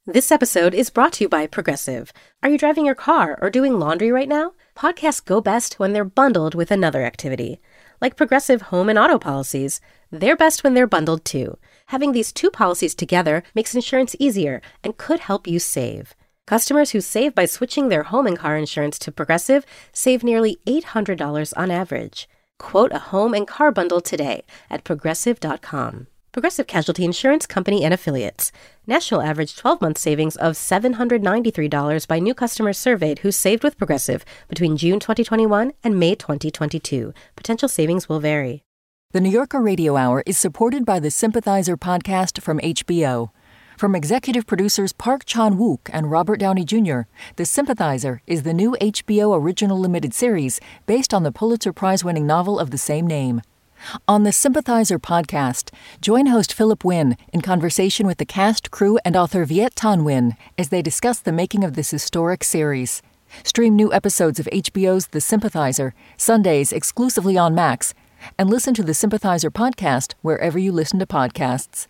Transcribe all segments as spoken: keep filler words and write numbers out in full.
This episode is brought to you by Progressive. Are you driving your car or doing laundry right now? Podcasts go best when they're bundled with another activity. Like Progressive home and auto policies, they're best when they're bundled too. Having these two policies together makes insurance easier and could help you save. Customers who save by switching their home and car insurance to Progressive save nearly eight hundred dollars on average. Quote a home and car bundle today at progressive dot com. Progressive Casualty Insurance Company and Affiliates. National average twelve-month savings of seven hundred ninety-three dollars by new customers surveyed who saved with Progressive between June twenty twenty-one and May twenty twenty-two. Potential savings will vary. The New Yorker Radio Hour is supported by the Sympathizer podcast from H B O. From executive producers Park Chan-wook and Robert Downey Junior, The Sympathizer is the new H B O original limited series based on the Pulitzer Prize-winning novel of the same name. On the Sympathizer podcast, join host Philip Wynn in conversation with the cast, crew, and author Viet Thanh Nguyen as they discuss the making of this historic series. Stream new episodes of H B O's The Sympathizer, Sundays exclusively on Max, and listen to the Sympathizer podcast wherever you listen to podcasts.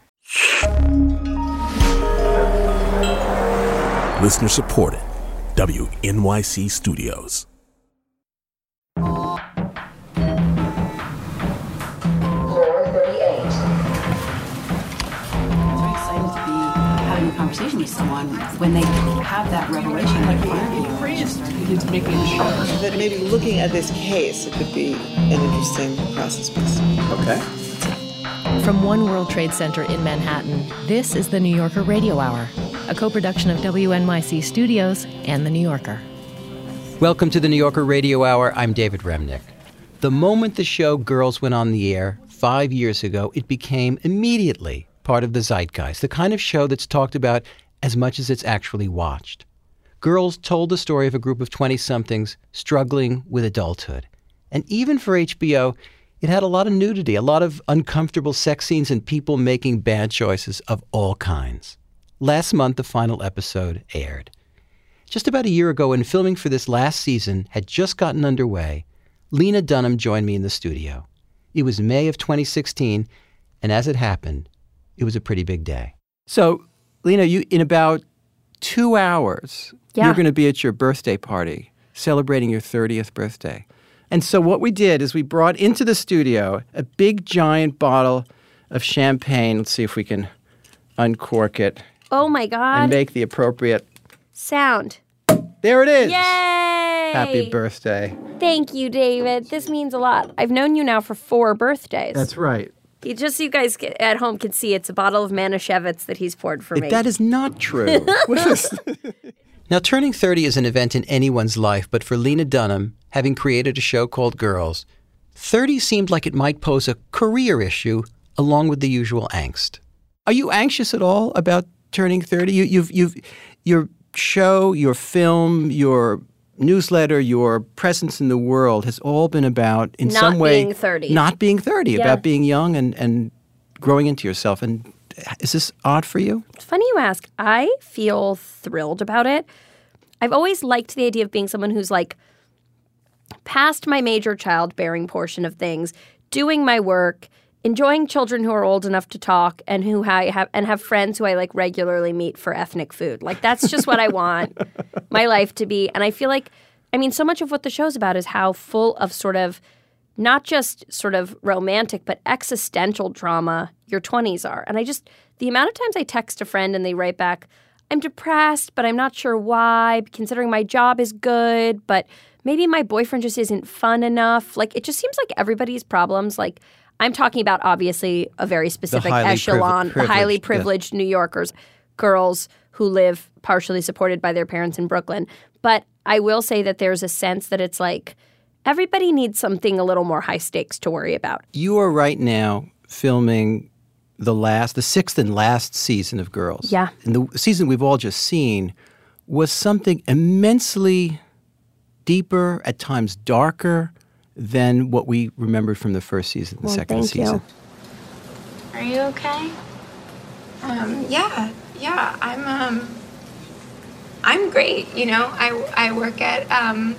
Listener supported. W N Y C Studios. Conversation with someone when they have that revelation like just he's making sure that maybe looking at this case it could be an interesting process piece. Okay. From One World Trade Center in Manhattan, this is the New Yorker Radio Hour, a co-production of W N Y C Studios and The New Yorker. Welcome to the New Yorker Radio Hour. I'm David Remnick. The moment the show Girls went on the air five years ago, it became immediately part of the zeitgeist, the kind of show that's talked about as much as it's actually watched. Girls told the story of a group of twenty-somethings struggling with adulthood. And even for H B O, it had a lot of nudity, a lot of uncomfortable sex scenes and people making bad choices of all kinds. Last month, the final episode aired. Just about a year ago, when filming for this last season had just gotten underway, Lena Dunham joined me in the studio. It was May of twenty sixteen, and as it happened, it was a pretty big day. So, Lena, you in about two hours, yeah. you're going to be at your birthday party, celebrating your thirtieth birthday. And so what we did is we brought into the studio a big, giant bottle of champagne. Let's see if we can uncork it. Oh, my God. And make the appropriate sound. There it is. Yay! Happy birthday. Thank you, David. This means a lot. I've known you now for four birthdays. That's right. Just so you guys at home can see, it's a bottle of Manischewitz that he's poured for me. That is not true. Now, turning thirty is an event in anyone's life, but for Lena Dunham, having created a show called Girls, thirty seemed like it might pose a career issue along with the usual angst. Are you anxious at all about turning thirty? You, you've, you've, your show, your film, your newsletter, your presence in the world has all been about, in not some way, being thirty. Not being thirty, yeah. about being young and, and growing into yourself. And is this odd for you? It's funny you ask. I feel thrilled about it. I've always liked the idea of being someone who's like past my major childbearing portion of things, doing my work, enjoying children who are old enough to talk and who I have and have friends who I like regularly meet for ethnic food. Like that's just what I want my life to be. And I feel like, I mean, so much of what the show's about is how full of sort of not just sort of romantic, but existential drama your twenties are. And I just, the amount of times I text a friend and they write back, I'm depressed, but I'm not sure why, considering my job is good, but maybe my boyfriend just isn't fun enough. Like, it just seems like everybody's problems, like, I'm talking about, obviously, a very specific echelon, priv- highly privileged yeah. New Yorkers, girls who live partially supported by their parents in Brooklyn. But I will say that there's a sense that it's like everybody needs something a little more high stakes to worry about. You are right now filming the last, the sixth and last season of Girls. Yeah. And the season we've all just seen was something immensely deeper, at times darker, than what we remembered from the first season, the well, second thank season. You. Are you okay? Um, yeah, yeah, I'm, um, I'm great, you know, I, I work at, um,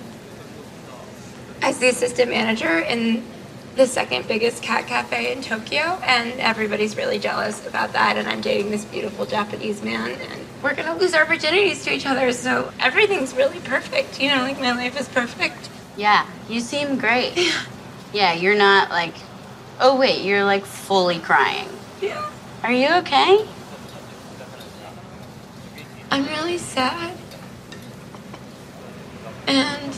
as the assistant manager in the second biggest cat cafe in Tokyo, and everybody's really jealous about that, and I'm dating this beautiful Japanese man, and we're gonna lose our virginities to each other, so everything's really perfect. You know, like my life is perfect. Yeah, you seem great. Yeah, you're not like, oh wait, you're like fully crying. Yeah. Are you okay? I'm really sad. And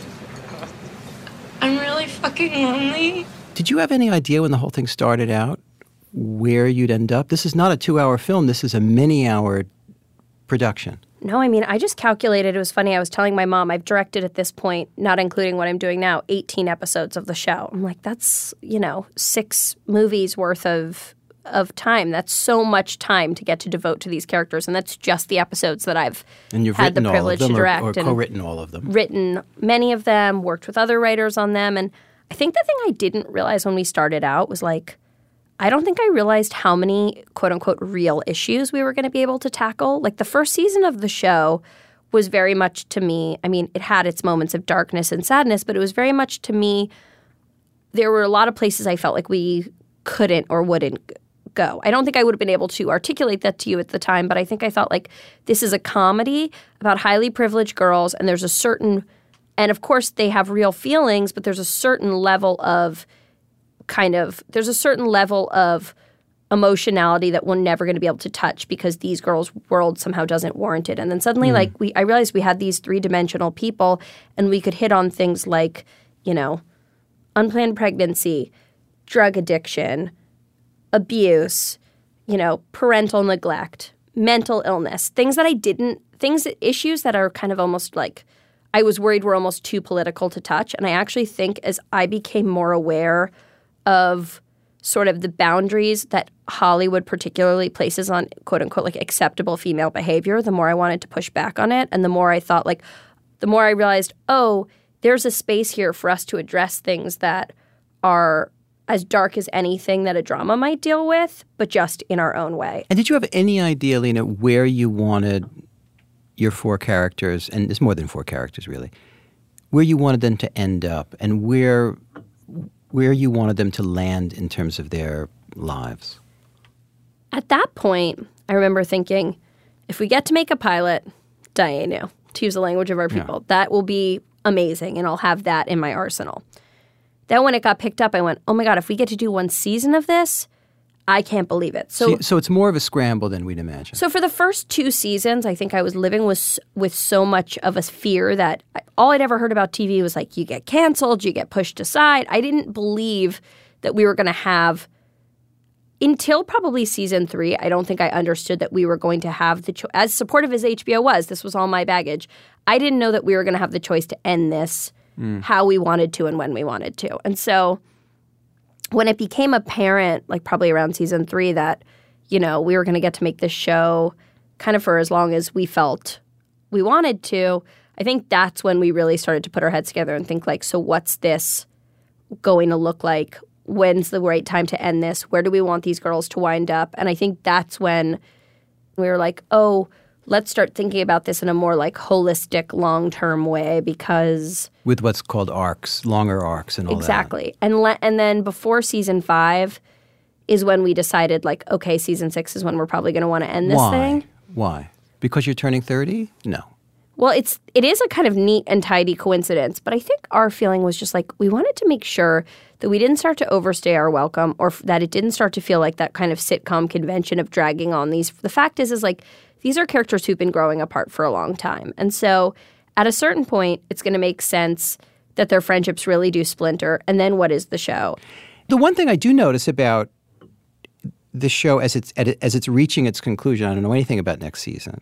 I'm really fucking lonely. Did you have any idea when the whole thing started out where you'd end up? This is not a two-hour film. This is a many-hour production. No, I mean, I just calculated. It was funny. I was telling my mom, I've directed at this point, not including what I'm doing now, eighteen episodes of the show. I'm like, that's, you know, six movies worth of of time. That's so much time to get to devote to these characters. And that's just the episodes that I've and you've had the written privilege all of them to direct. Or, or and co-written all of them. Written many of them, worked with other writers on them. And I think the thing I didn't realize when we started out was like, I don't think I realized how many quote-unquote real issues we were going to be able to tackle. Like the first season of the show was very much to me, I mean, it had its moments of darkness and sadness, but it was very much to me, there were a lot of places I felt like we couldn't or wouldn't go. I don't think I would have been able to articulate that to you at the time, but I think I felt like this is a comedy about highly privileged girls, and there's a certain, and of course they have real feelings, but there's a certain level of kind of, there's a certain level of emotionality that we're never going to be able to touch because these girls' world somehow doesn't warrant it. And then suddenly, mm. like, we, I realized we had these three-dimensional people, and we could hit on things like, you know, unplanned pregnancy, drug addiction, abuse, you know, parental neglect, mental illness, things that I didn't, things, issues that are kind of almost like, I was worried were almost too political to touch. And I actually think as I became more aware of sort of the boundaries that Hollywood particularly places on quote-unquote like acceptable female behavior, the more I wanted to push back on it. And the more I thought like, the more I realized, oh, there's a space here for us to address things that are as dark as anything that a drama might deal with, but just in our own way. And did you have any idea, Lena, where you wanted your four characters, and there's more than four characters really, where you wanted them to end up and where where you wanted them to land in terms of their lives? At that point, I remember thinking, if we get to make a pilot, Dayenu, to use the language of our people, yeah. that will be amazing, and I'll have that in my arsenal. Then when it got picked up, I went, oh my God, if we get to do one season of this, I can't believe it. So, so, so it's more of a scramble than we'd imagine. So for the first two seasons, I think I was living with with so much of a fear that I, all I'd ever heard about T V was like, you get canceled, you get pushed aside. I didn't believe that we were going to have, until probably season three, I don't think I understood that we were going to have the choice. As supportive as H B O was, this was all my baggage. I didn't know that we were going to have the choice to end this mm. how we wanted to and when we wanted to. And so when it became apparent, like probably around season three, that, you know, we were going to get to make this show kind of for as long as we felt we wanted to, I think that's when we really started to put our heads together and think like, so what's this going to look like? When's the right time to end this? Where do we want these girls to wind up? And I think that's when we were like, oh, let's start thinking about this in a more like holistic, long-term way because with what's called arcs, longer arcs and all exactly. that. Exactly. And le- and then before season five is when we decided like, okay, season six is when we're probably going to want to end this Why? thing. Why? Because you're turning thirty? No. Well, it's it is a kind of neat and tidy coincidence, but I think our feeling was just like we wanted to make sure that we didn't start to overstay our welcome or f- that it didn't start to feel like that kind of sitcom convention of dragging on these. The fact is, is like these are characters who've been growing apart for a long time. And so at a certain point, it's going to make sense that their friendships really do splinter. And then what is the show? The one thing I do notice about the show as it's as it's reaching its conclusion, I don't know anything about next season,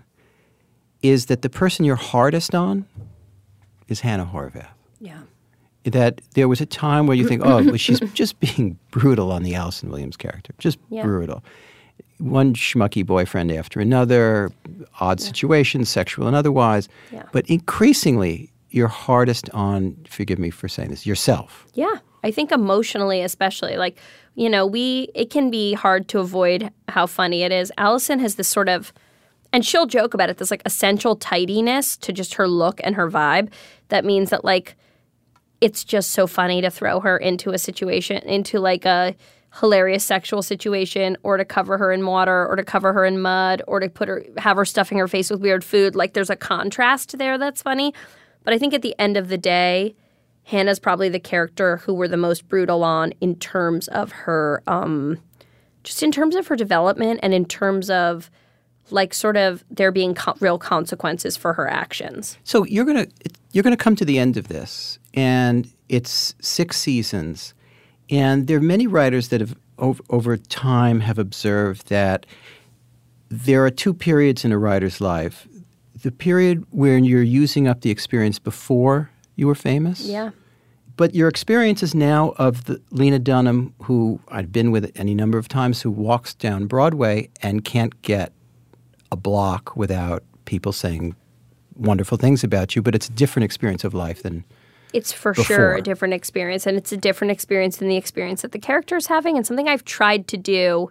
is that the person you're hardest on is Hannah Horvath. Yeah. That there was a time where you think, oh, well, she's just being brutal on the Allison Williams character. Just yeah. brutal. One schmucky boyfriend after another, odd yeah. situations, sexual and otherwise. Yeah. But increasingly, you're hardest on, forgive me for saying this, yourself. Yeah. I think emotionally especially. Like, you know, we it can be hard to avoid how funny it is. Allison has this sort of, and she'll joke about it, this like essential tidiness to just her look and her vibe. That means that like, it's just so funny to throw her into a situation, into like a hilarious sexual situation, or to cover her in water, or to cover her in mud, or to put her have her stuffing her face with weird food. Like there's a contrast there that's funny. But I think at the end of the day, Hannah's probably the character who we're the most brutal on in terms of her, um, just in terms of her development and in terms of like sort of there being co- real consequences for her actions. So you're gonna you're gonna come to the end of this, and it's six seasons. And there are many writers that have, over, over time, have observed that there are two periods in a writer's life. The period when you're using up the experience before you were famous. Yeah. But your experience is now of the Lena Dunham, who I've been with any number of times, who walks down Broadway and can't get a block without people saying wonderful things about you. But it's a different experience of life than It's for before. sure a different experience, and it's a different experience than the experience that the character's having, and something I've tried to do.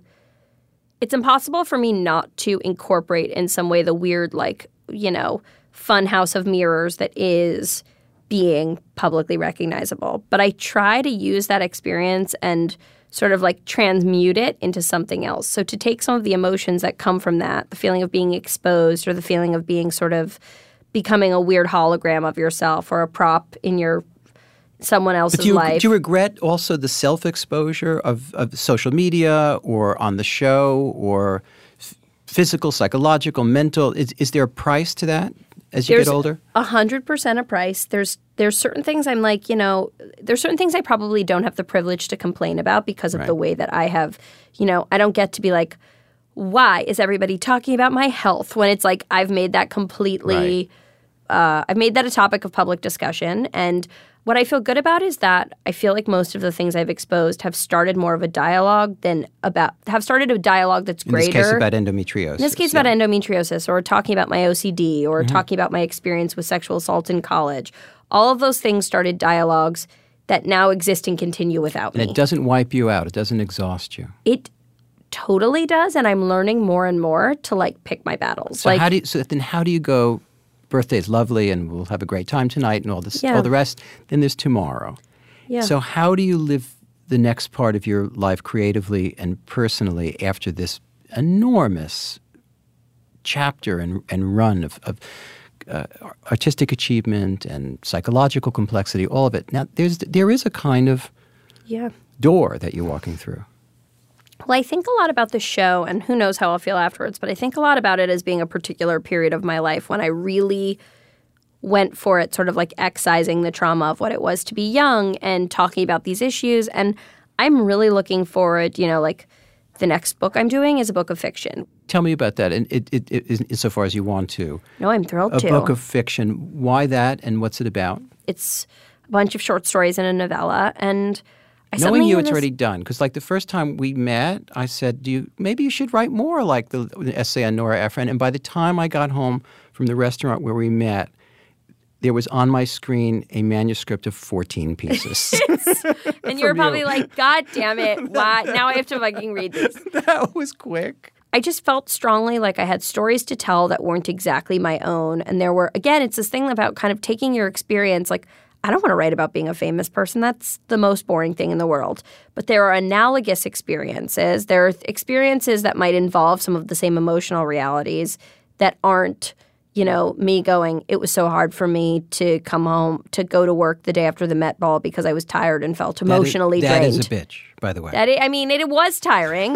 It's impossible for me not to incorporate in some way the weird, like, you know, fun house of mirrors that is being publicly recognizable. But I try to use that experience and sort of like transmute it into something else. So to take some of the emotions that come from that, the feeling of being exposed or the feeling of being sort of becoming a weird hologram of yourself or a prop in your someone else's but do you, life. Do you regret also the self-exposure of, of social media or on the show or f- physical, psychological, mental? Is, is there a price to that as you There's get older? A hundred percent a price. There's there's certain things I'm like, you know, there's certain things I probably don't have the privilege to complain about because of Right. the way that I have, you know, I don't get to be like, why is everybody talking about my health when it's like I've made that completely, uh, I've made that a topic of public discussion. And what I feel good about is that I feel like most of the things I've exposed have started more of a dialogue than about, have started a dialogue that's greater. In this case about endometriosis. In this case yeah. about endometriosis or talking about my O C D or Mm-hmm. talking about my experience with sexual assault in college. All of those things started dialogues that now exist and continue without And me. it doesn't wipe you out. It doesn't exhaust you. It totally does, and I'm learning more and more to like pick my battles. So like, how do you, so then how do you go, birthday's lovely and we'll have a great time tonight and all this Yeah. all the rest, then there's tomorrow. yeah. So how do you live the next part of your life creatively and personally after this enormous chapter and, and run of, of uh, artistic achievement and psychological complexity, all of it? Now, there's there is a kind of yeah. door that you're walking through. Well, I think a lot about the show, and who knows how I'll feel afterwards, but I think a lot about it as being a particular period of my life when I really went for it, sort of like excising the trauma of what it was to be young and talking about these issues. And I'm really looking forward, you know, like the next book I'm doing is a book of fiction. Tell me about that, and it, it, it, insofar as you want to. No, I'm thrilled A to. book of fiction. Why that, and what's it about? It's a bunch of short stories and a novella, and I Knowing suddenly you, had it's this- already done. Because like the first time we met, I said, "Do you maybe you should write more like the, the essay on Nora Ephron?" And by the time I got home from the restaurant where we met, there was on my screen a manuscript of fourteen pieces. and you're from probably you. like, God damn it, why? Now I have to fucking read these. That was quick. I just felt strongly like I had stories to tell that weren't exactly my own. And there were, again, it's this thing about kind of taking your experience. Like, I don't want to write about being a famous person. That's the most boring thing in the world. But there are analogous experiences. There are experiences that might involve some of the same emotional realities that aren't, you know, me going, it was so hard for me to come home, to go to work the day after the Met Ball because I was tired and felt emotionally that is, drained. That is a bitch, by the way. That is, I mean, it, it was tiring,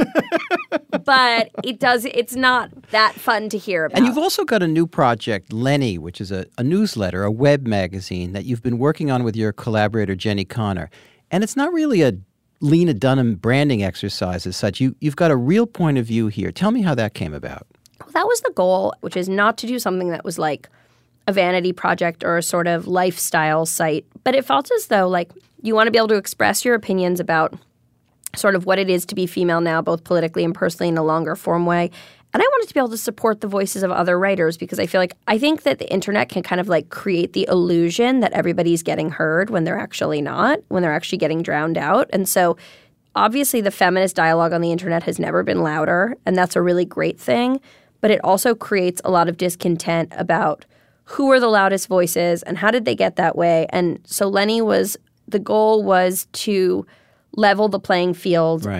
but it does. It's not that fun to hear about. And you've also got a new project, Lenny, which is a, a newsletter, a web magazine that you've been working on with your collaborator, Jenny Connor. And it's not really a Lena Dunham branding exercise as such. You, you've got a real point of view here. Tell me how that came about. Well, that was the goal, which is not to do something that was like a vanity project or a sort of lifestyle site. But it felt as though like you want to be able to express your opinions about sort of what it is to be female now, both politically and personally in a longer form way. And I wanted to be able to support the voices of other writers because I feel like I think that the internet can kind of like create the illusion that everybody's getting heard when they're actually not, when they're actually getting drowned out. And so obviously the feminist dialogue on the internet has never been louder, and that's a really great thing. But it also creates a lot of discontent about who are the loudest voices and how did they get that way. And so Lenny was, the goal was to level the playing field Right.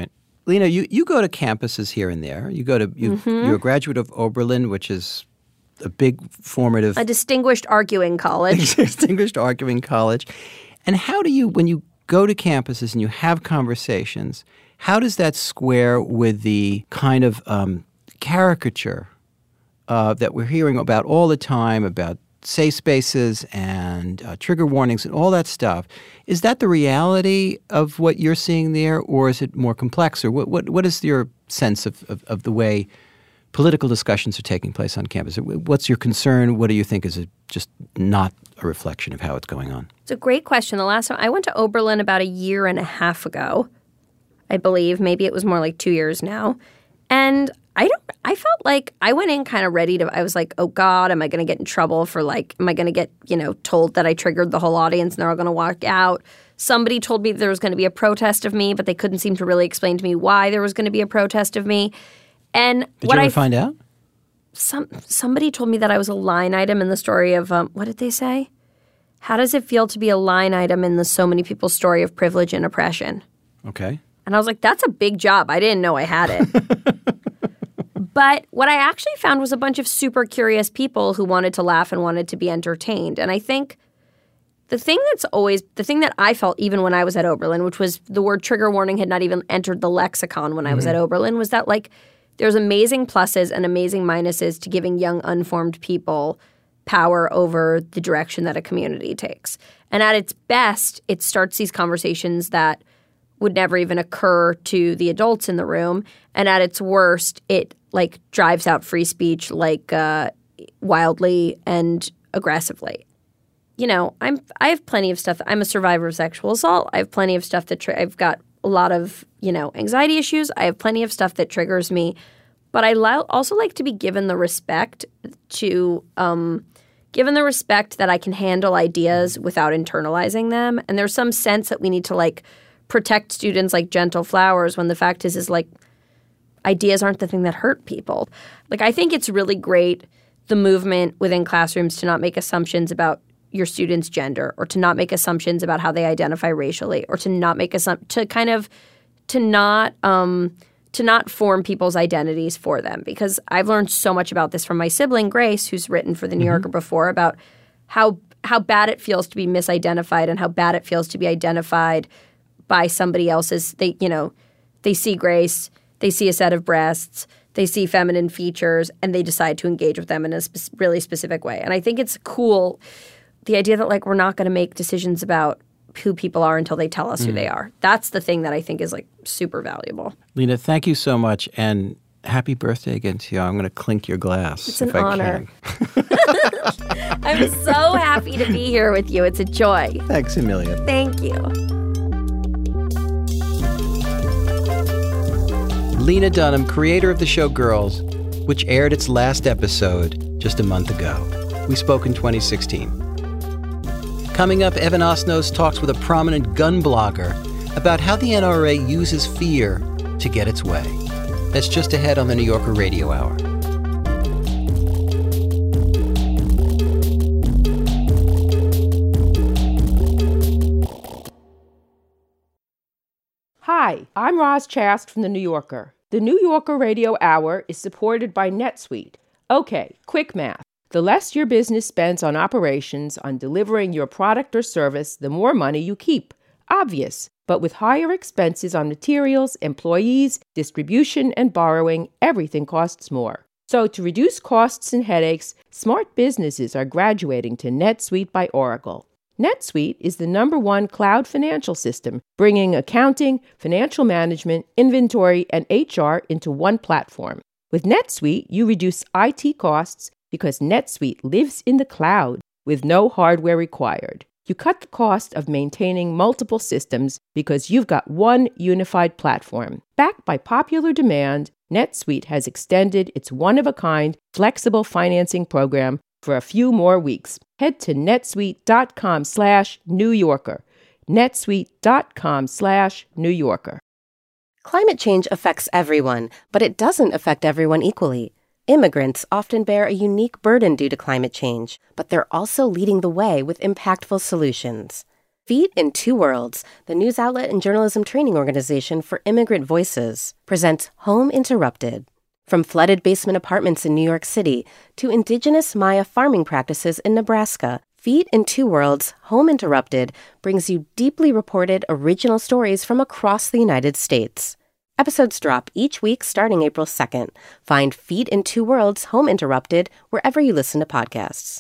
Lena, you, you go to campuses here and there. You go to you, Mm-hmm. you're a graduate of Oberlin, which is a big formative, A distinguished arguing college. distinguished arguing college. And how do you, when you go to campuses and you have conversations, how does that square with the kind of um, caricature uh, that we're hearing about all the time about safe spaces and uh, trigger warnings and all that stuff? Is that the reality of what you're seeing there, or is it more complex? Or what what, what is your sense of, of, of the way political discussions are taking place on campus? What's your concern? What do you think is a, just not a reflection of how it's going on? It's a great question. The last time I went to Oberlin about a year and a half ago, I believe. Maybe it was more like two years now. And I don't, I felt like I went in kind of ready to, I was like, oh God, am I going to get in trouble for like, am I going to get, you know, told that I triggered the whole audience and they're all going to walk out? Somebody told me there was going to be a protest of me, but they couldn't seem to really explain to me why there was going to be a protest of me. And Did what you ever I find out? Some somebody told me that I was a line item in the story of um, what did they say? How does it feel to be a line item in the so many people's story of privilege and oppression? Okay. And I was like, that's a big job. I didn't know I had it. But what I actually found was a bunch of super curious people who wanted to laugh and wanted to be entertained. And I think the thing that's always the thing that I felt even when I was at Oberlin, which was the word trigger warning had not even entered the lexicon when mm-hmm. I was at Oberlin, was that like there's amazing pluses and amazing minuses to giving young, unformed people power over the direction that a community takes. And at its best, it starts these conversations that would never even occur to the adults in the room. And at its worst, it like drives out free speech like uh, wildly and aggressively. You know, I'm I have plenty of stuff. I'm a survivor of sexual assault. I have plenty of stuff that tri- I've got a lot of, you know, anxiety issues. I have plenty of stuff that triggers me. But I li- also like to be given the respect to, um, given the respect that I can handle ideas without internalizing them. And there's some sense that we need to like protect students like gentle flowers when the fact is, is like ideas aren't the thing that hurt people. Like I think it's really great, the movement within classrooms to not make assumptions about your students' gender or to not make assumptions about how they identify racially or to not make assump- to kind of to not um, to not form people's identities for them. Because I've learned so much about this from my sibling Grace, who's written for the New mm-hmm. Yorker before, about how how bad it feels to be misidentified and how bad it feels to be identified by somebody else's. They you know they see Grace, they see a set of breasts, they see feminine features, and they decide to engage with them in a spe- really specific way. And I think it's cool. The idea that, like, we're not going to make decisions about who people are until they tell us mm. who they are. That's the thing that I think is, like, super valuable. Lena, thank you so much, and happy birthday again to you. I'm going to clink your glass. It's an if honor. I can. I'm so happy to be here with you. It's a joy. Thanks a million. Thank you. Lena Dunham, creator of the show Girls, which aired its last episode just a month ago. We spoke in twenty sixteen. Coming up, Evan Osnos talks with a prominent gun blogger about how the N R A uses fear to get its way. That's just ahead on the New Yorker Radio Hour. Hi, I'm Roz Chast from The New Yorker. The New Yorker Radio Hour is supported by NetSuite. Okay, quick math. The less your business spends on operations, on delivering your product or service, the more money you keep. Obvious. But with higher expenses on materials, employees, distribution, and borrowing, everything costs more. So to reduce costs and headaches, smart businesses are graduating to NetSuite by Oracle. NetSuite is the number one cloud financial system, bringing accounting, financial management, inventory, and H R into one platform. With NetSuite, you reduce I T costs because NetSuite lives in the cloud with no hardware required. You cut the cost of maintaining multiple systems because you've got one unified platform. Backed by popular demand, NetSuite has extended its one-of-a-kind flexible financing program for a few more weeks. Head to netsuite.com slash New Yorker. netsuite.com slash New Yorker. Climate change affects everyone, but it doesn't affect everyone equally. Immigrants often bear a unique burden due to climate change, but they're also leading the way with impactful solutions. Feet in Two Worlds, the news outlet and journalism training organization for immigrant voices, presents Home Interrupted. From flooded basement apartments in New York City to indigenous Maya farming practices in Nebraska, Feet in Two Worlds, Home Interrupted brings you deeply reported original stories from across the United States. Episodes drop each week starting April second. Find Feet in Two Worlds, Home Interrupted wherever you listen to podcasts.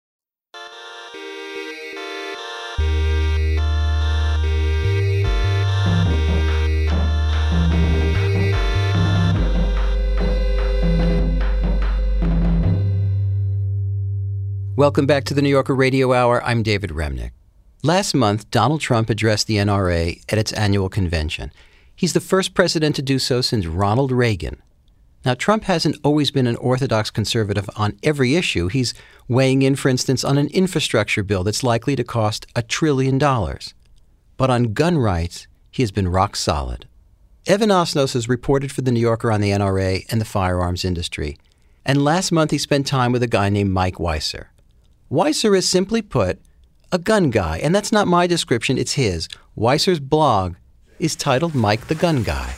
Welcome back to the New Yorker Radio Hour. I'm David Remnick. Last month, Donald Trump addressed the N R A at its annual convention. He's the first president to do so since Ronald Reagan. Now, Trump hasn't always been an orthodox conservative on every issue. He's weighing in, for instance, on an infrastructure bill that's likely to cost a trillion dollars. But on gun rights, he has been rock solid. Evan Osnos has reported for The New Yorker on the N R A and the firearms industry. And last month, he spent time with a guy named Mike Weiser. Weiser is, simply put, a gun guy, and that's not my description, it's his. Weiser's blog is titled Mike the Gun Guy.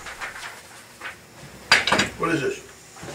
What is this?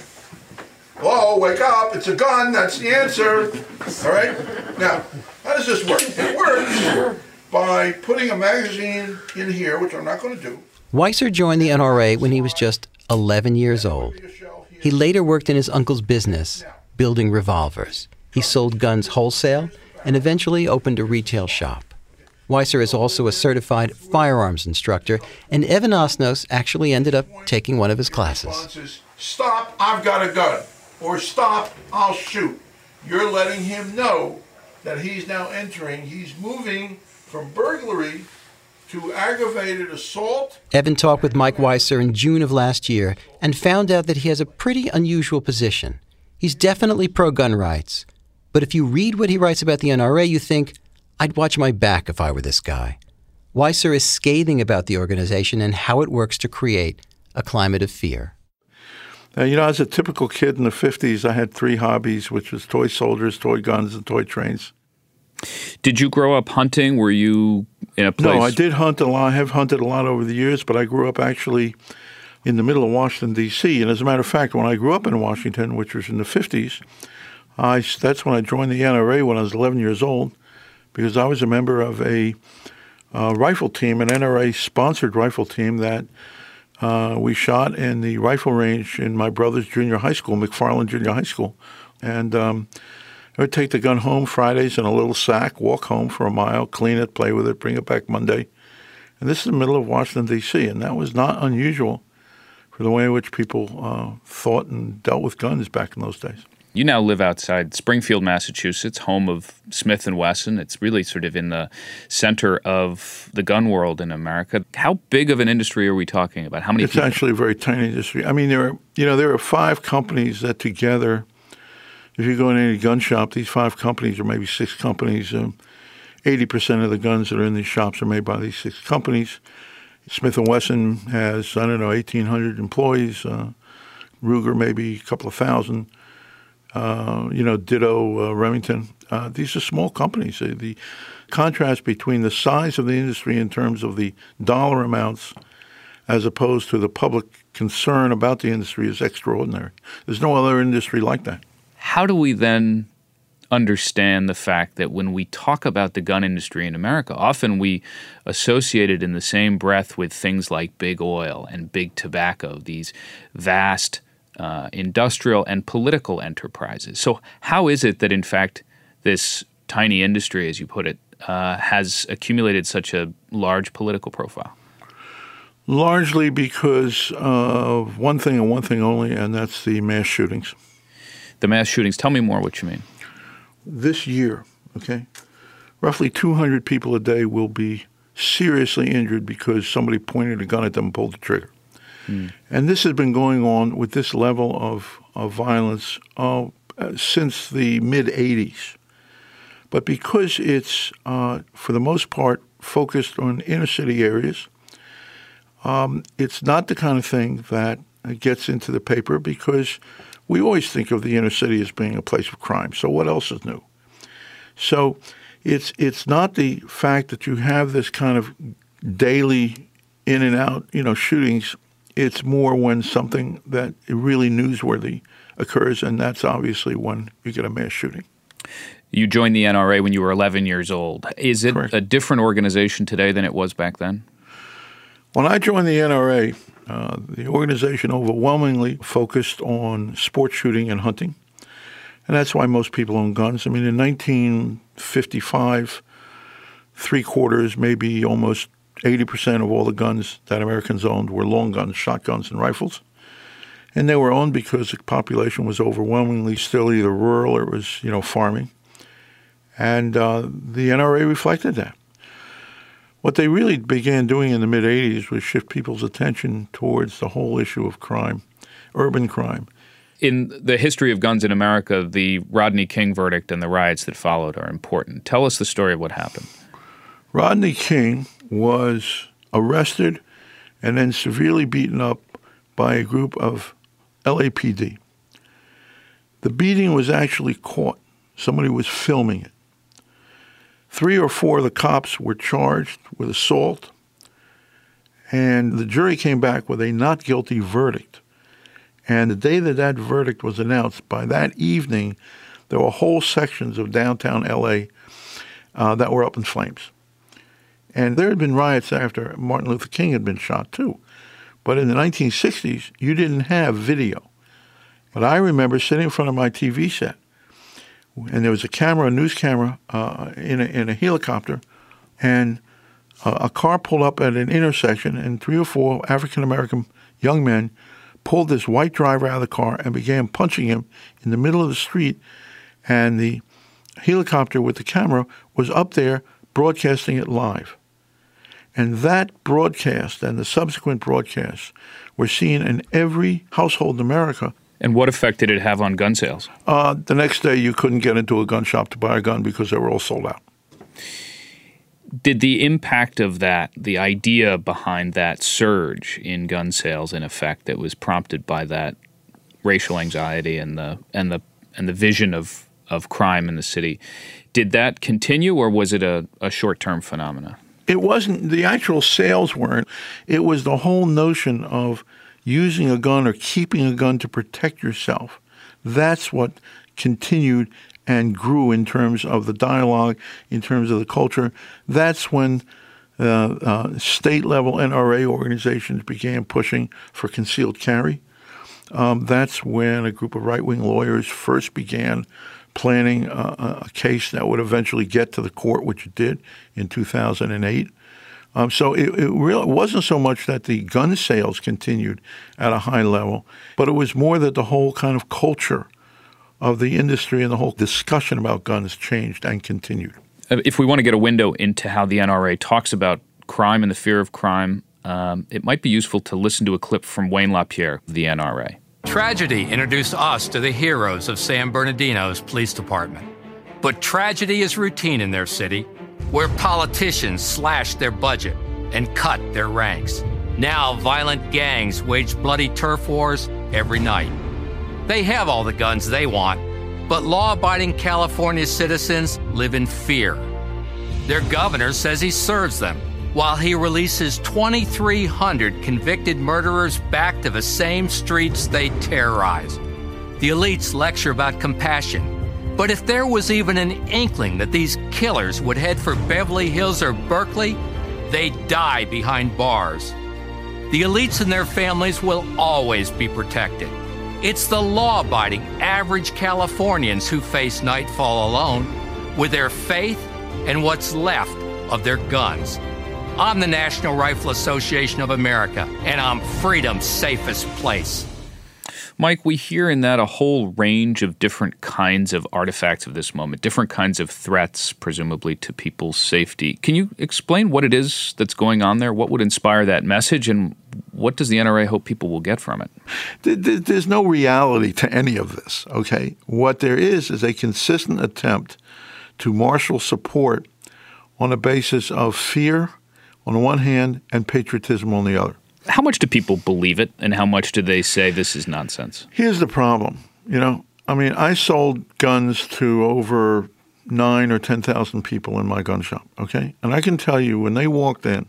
Whoa, wake up, it's a gun, that's the answer. All right? Now, how does this work? It works by putting a magazine in here, which I'm not going to do. Weiser joined the N R A when he was just eleven years old. He later worked in his uncle's business, building revolvers. He sold guns wholesale and eventually opened a retail shop. Weiser is also a certified firearms instructor, and Evan Osnos actually ended up taking one of his classes. Stop, I've got a gun. Or stop, I'll shoot. You're letting him know that he's now entering, he's moving from burglary to aggravated assault. Evan talked with Mike Weiser in June of last year and found out that he has a pretty unusual position. He's definitely pro-gun rights. But if you read what he writes about the N R A, you think, I'd watch my back if I were this guy. Weiser is scathing about the organization and how it works to create a climate of fear. Uh, you know, as a typical kid in the fifties, I had three hobbies, which was toy soldiers, toy guns, and toy trains. Did you grow up hunting? Were you in a place? No, I did hunt a lot. I have hunted a lot over the years, but I grew up actually in the middle of Washington, D C And as a matter of fact, when I grew up in Washington, which was in the fifties, I, that's when I joined the N R A when I was eleven years old, because I was a member of a uh, rifle team, an N R A-sponsored rifle team that uh, we shot in the rifle range in my brother's junior high school, McFarland Junior High School. And um, I would take the gun home Fridays in a little sack, walk home for a mile, clean it, play with it, bring it back Monday. And this is the middle of Washington, D C, and that was not unusual for the way in which people uh, thought and dealt with guns back in those days. You now live outside Springfield, Massachusetts, home of Smith and Wesson. It's really sort of in the center of the gun world in America. How big of an industry are we talking about? How many It's people? actually a very tiny industry. I mean, there are, you know, there are five companies that together, if you go in any gun shop, these five companies, or maybe six companies, um, eighty percent of the guns that are in these shops are made by these six companies. Smith and Wesson has, I don't know, eighteen hundred employees. Uh, Ruger maybe a couple of thousand. Uh, you know, ditto uh, Remington. Uh, these are small companies. Uh, the contrast between the size of the industry in terms of the dollar amounts as opposed to the public concern about the industry is extraordinary. There's no other industry like that. How do we then understand the fact that when we talk about the gun industry in America, often we associate it in the same breath with things like big oil and big tobacco, these vast Uh, industrial and political enterprises. So how is it that, in fact, this tiny industry, as you put it, uh, has accumulated such a large political profile? Largely because of one thing and one thing only, and that's the mass shootings. The mass shootings. Tell me more what you mean. This year, okay, roughly two hundred people a day will be seriously injured because somebody pointed a gun at them and pulled the trigger. Hmm. And this has been going on with this level of, of violence uh, since the mid-eighties. But because it's, uh, for the most part, focused on inner-city areas, um, it's not the kind of thing that gets into the paper because we always think of the inner city as being a place of crime. So what else is new? So it's it's not the fact that you have this kind of daily in and out, you know, shootings. It's more when something that really newsworthy occurs, and that's obviously when you get a mass shooting. You joined the N R A when you were eleven years old. Is it Correct. a different organization today than it was back then? When I joined the N R A, uh, the organization overwhelmingly focused on sport shooting and hunting. And that's why most people own guns. I mean, in nineteen fifty-five, three quarters, maybe almost eighty percent of all the guns that Americans owned were long guns, shotguns, and rifles. And they were owned because the population was overwhelmingly still either rural or it was, you know, farming. And uh, the N R A reflected that. What they really began doing in the mid-eighties was shift people's attention towards the whole issue of crime, urban crime. In the history of guns in America, the Rodney King verdict and the riots that followed are important. Tell us the story of what happened. Rodney King was arrested and then severely beaten up by a group of L A P D. The beating was actually caught. Somebody was filming it. Three or four of the cops were charged with assault, and the jury came back with a not guilty verdict. And the day that that verdict was announced, by that evening, there were whole sections of downtown L A uh, that were up in flames. And there had been riots after Martin Luther King had been shot, too. But in the nineteen sixties, you didn't have video. But I remember sitting in front of my T V set, and there was a camera, a news camera, uh, in, a, in a helicopter, and uh, a car pulled up at an intersection, and three or four African-American young men pulled this white driver out of the car and began punching him in the middle of the street, and the helicopter with the camera was up there broadcasting it live. And that broadcast and the subsequent broadcasts were seen in every household in America. And what effect did it have on gun sales? Uh, the next day, you couldn't get into a gun shop to buy a gun because they were all sold out. Did the impact of that, the idea behind that surge in gun sales, in effect, that was prompted by that racial anxiety and the and the and the vision of, of crime in the city, did that continue, or was it a, a short-term phenomena? It wasn't, the actual sales weren't. It was the whole notion of using a gun or keeping a gun to protect yourself. That's what continued and grew in terms of the dialogue, in terms of the culture. That's when uh, uh, state-level N R A organizations began pushing for concealed carry. Um, that's when a group of right-wing lawyers first began planning a, a case that would eventually get to the court, which it did in two thousand eight. Um, so it, it really wasn't so much that the gun sales continued at a high level, but it was more that the whole kind of culture of the industry and the whole discussion about guns changed and continued. If we want to get a window into how the N R A talks about crime and the fear of crime, um, it might be useful to listen to a clip from Wayne LaPierre of the N R A. Tragedy introduced us to the heroes of San Bernardino's police department. But tragedy is routine in their city, where politicians slashed their budget and cut their ranks. Now violent gangs wage bloody turf wars every night. They have all the guns they want, but law-abiding California citizens live in fear. Their governor says he serves them, while he releases twenty-three hundred convicted murderers back to the same streets they terrorized. The elites lecture about compassion, but if there was even an inkling that these killers would head for Beverly Hills or Berkeley, they'd die behind bars. The elites and their families will always be protected. It's the law-abiding average Californians who face nightfall alone with their faith and what's left of their guns. I'm the National Rifle Association of America, and I'm freedom's safest place. Mike, we hear in that a whole range of different kinds of artifacts of this moment, different kinds of threats, presumably, to people's safety. Can you explain what it is that's going on there? What would inspire that message, and what does the N R A hope people will get from it? There's no reality to any of this, okay? What there is is a consistent attempt to marshal support on a basis of fear on the one hand and patriotism on the other. How much do people believe it, and how much do they say this is nonsense? Here's the problem. You know, I mean, I sold guns to over nine or ten thousand people in my gun shop, okay? And I can tell you when they walked in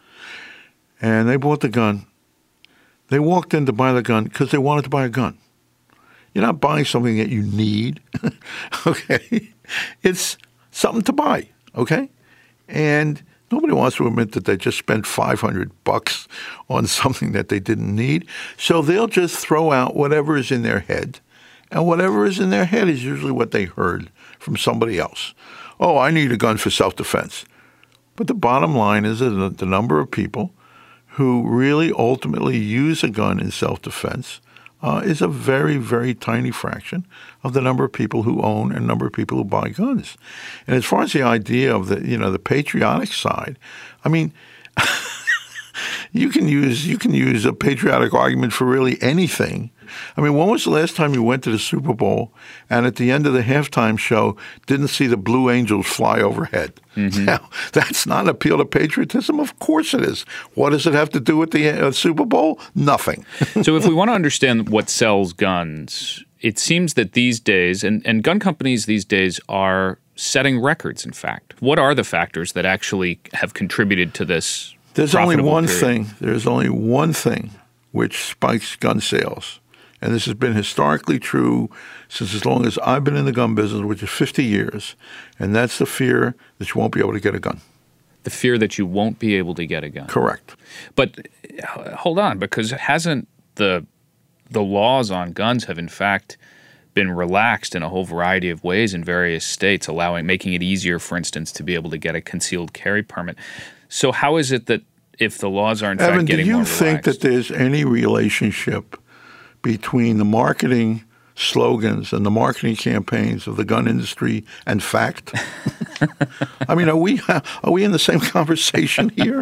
and they bought the gun, they walked in to buy the gun because they wanted to buy a gun. You're not buying something that you need, okay? It's something to buy, okay? And nobody wants to admit that they just spent five hundred bucks on something that they didn't need. So they'll just throw out whatever is in their head. And whatever is in their head is usually what they heard from somebody else. Oh, I need a gun for self-defense. But the bottom line is that the number of people who really ultimately use a gun in self-defense uh, is a very, very tiny fraction of the number of people who own and number of people who buy guns. And as far as the idea of the, you know, the patriotic side, I mean, you can use you can use a patriotic argument for really anything. I mean, when was the last time you went to the Super Bowl and at the end of the halftime show didn't see the Blue Angels fly overhead? Mm-hmm. Now, that's not an appeal to patriotism? Of course it is. What does it have to do with the uh, Super Bowl? Nothing. So if we want to understand what sells guns, it seems that these days, and, and gun companies these days are setting records, in fact. What are the factors that actually have contributed to this? There's only one period? thing. There's only one thing which spikes gun sales. And this has been historically true since as long as I've been in the gun business, which is fifty years. And that's the fear that you won't be able to get a gun. The fear that you won't be able to get a gun. Correct. But hold on, because hasn't the the laws on guns have in fact been relaxed in a whole variety of ways in various states, allowing making it easier, for instance, to be able to get a concealed carry permit. So how is it that if the laws are in Evan, fact getting more relaxed? Do you think that there's any relationship between the marketing slogans and the marketing campaigns of the gun industry and fact? I mean, are we are we in the same conversation here?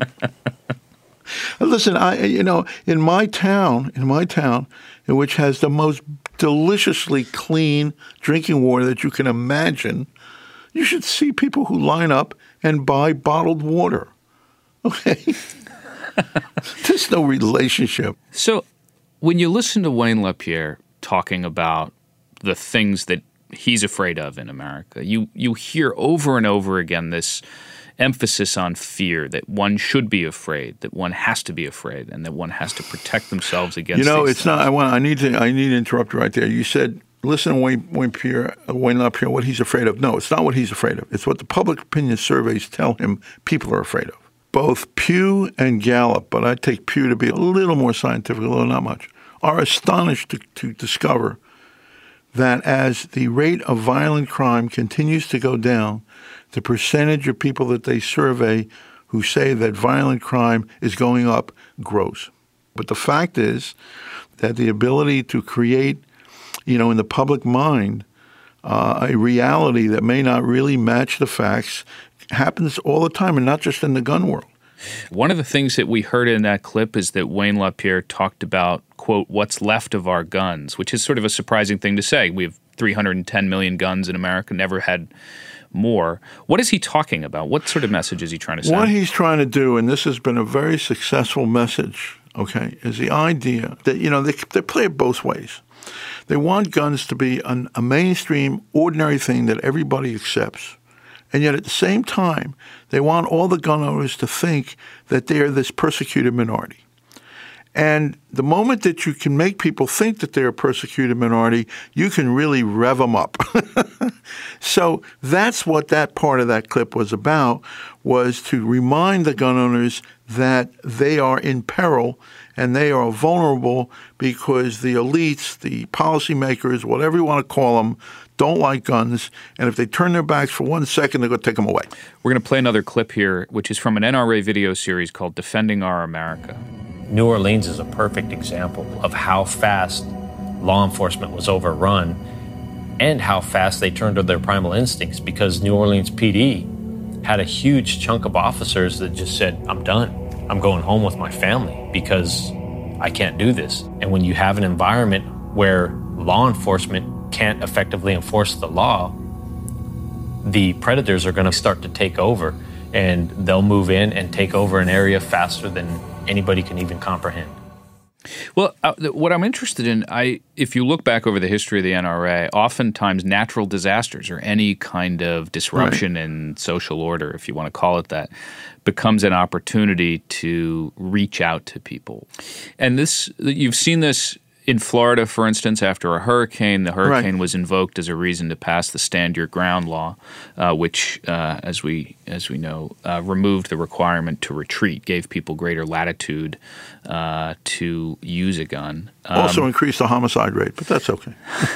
Listen, I you know, in my town, in my town, which has the most deliciously clean drinking water that you can imagine, you should see people who line up and buy bottled water. Okay? There's no relationship. So when you listen to Wayne LaPierre talking about the things that he's afraid of in America, you you hear over and over again this emphasis on fear, that one should be afraid, that one has to be afraid, and that one has to protect themselves against You know, these it's things. not. I want. I need to. I need to interrupt you right there. You said, listen to Wayne, Wayne Pierre, Wayne LaPierre, what he's afraid of. No, it's not what he's afraid of. It's what the public opinion surveys tell him people are afraid of. Both Pew and Gallup, but I take Pew to be a little more scientific, although not much, are astonished to, to discover that as the rate of violent crime continues to go down, the percentage of people that they survey who say that violent crime is going up grows. But the fact is that the ability to create, you know, in the public mind, uh, a reality that may not really match the facts happens all the time, and not just in the gun world. One of the things that we heard in that clip is that Wayne LaPierre talked about, quote, what's left of our guns, which is sort of a surprising thing to say. We have three hundred ten million guns in America, never had more. What is he talking about? What sort of message is he trying to send? What he's trying to do, and this has been a very successful message, okay, is the idea that, you know, they, they play it both ways. They want guns to be an, a mainstream, ordinary thing that everybody accepts. And yet at the same time, they want all the gun owners to think that they are this persecuted minority. And the moment that you can make people think that they're a persecuted minority, you can really rev them up. So that's what that part of that clip was about, was to remind the gun owners that they are in peril and they are vulnerable because the elites, the policymakers, whatever you want to call them, don't like guns, and if they turn their backs for one second, they're going to take them away. We're going to play another clip here, which is from an N R A video series called Defending Our America. New Orleans is a perfect example of how fast law enforcement was overrun and how fast they turned to their primal instincts, because New Orleans P D had a huge chunk of officers that just said, I'm done. I'm going home with my family because I can't do this. And when you have an environment where law enforcement can't effectively enforce the law, the predators are going to start to take over, and they'll move in and take over an area faster than anybody can even comprehend. Well, uh, th- what I'm interested in, I if you look back over the history of the N R A, oftentimes natural disasters or any kind of disruption right. in social order, if you want to call it that, becomes an opportunity to reach out to people. And this, you've seen this in Florida, for instance, after a hurricane. The hurricane right. was invoked as a reason to pass the Stand Your Ground law, uh, which, uh, as we as we know, uh, removed the requirement to retreat, gave people greater latitude uh, to use a gun. Um, also increased the homicide rate, but that's okay.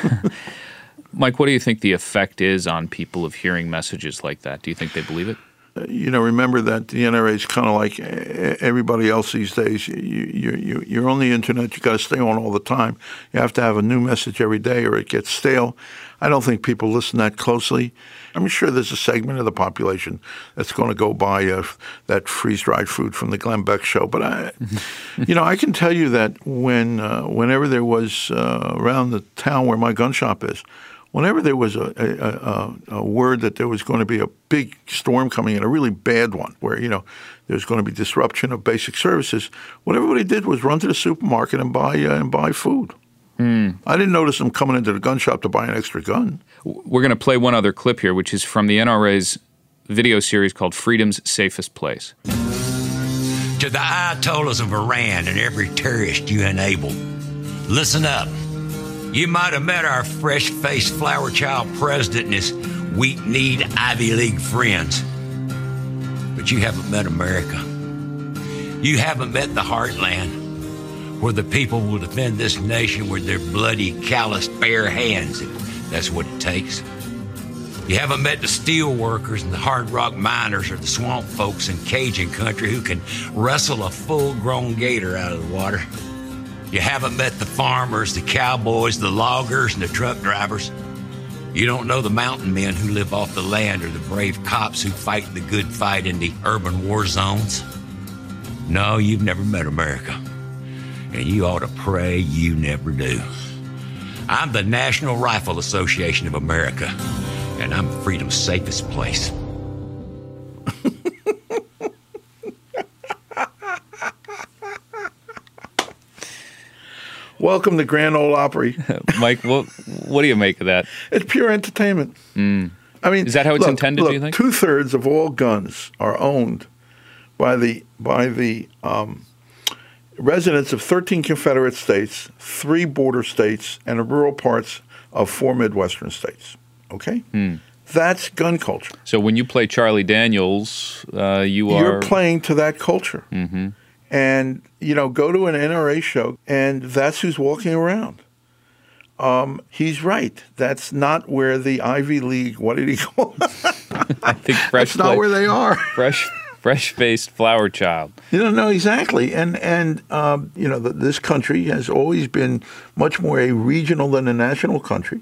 Mike, what do you think the effect is on people of hearing messages like that? Do you think they believe it? You know, remember that the N R A is kind of like everybody else these days. You, you, you, you're on the internet. You got to stay on all the time. You have to have a new message every day, or it gets stale. I don't think people listen that closely. I'm sure there's a segment of the population that's going to go buy uh, that freeze-dried food from the Glenn Beck show. But I, you know, I can tell you that when uh, whenever there was uh, around the town where my gun shop is, whenever there was a, a, a, a word that there was going to be a big storm coming in, a really bad one, where, you know, there's going to be disruption of basic services, what everybody did was run to the supermarket and buy uh, and buy food. Mm. I didn't notice them coming into the gun shop to buy an extra gun. We're going to play one other clip here, which is from the N R A's video series called Freedom's Safest Place. To the Ayatollahs of Iran and every terrorist you enable, listen up. You might have met our fresh-faced flower child president and his weak-kneed Ivy League friends. But you haven't met America. You haven't met the heartland, where the people will defend this nation with their bloody, calloused, bare hands, if that's what it takes. You haven't met the steel workers and the hard rock miners or the swamp folks in Cajun country who can wrestle a full-grown gator out of the water. You haven't met the farmers, the cowboys, the loggers, and the truck drivers. You don't know the mountain men who live off the land or the brave cops who fight the good fight in the urban war zones. No, you've never met America. And you ought to pray you never do. I'm the National Rifle Association of America, and I'm freedom's safest place. Welcome to Grand Ole Opry. Mike, what, what do you make of that? It's pure entertainment. Mm. I mean, is that how it's look, intended, look, do you think? Two-thirds of all guns are owned by the by the um, residents of thirteen Confederate states, three border states, and the rural parts of four Midwestern states. Okay? Mm. That's gun culture. So when you play Charlie Daniels, uh, you You're are... You're playing to that culture. Mm-hmm. And, you know, go to an N R A show, and that's who's walking around. Um, he's right. That's not where the Ivy League, what did he call it? I think fresh That's not play, where they are. fresh, fresh-faced flower child. You don't know exactly. And, and um, you know, the, this country has always been much more a regional than a national country.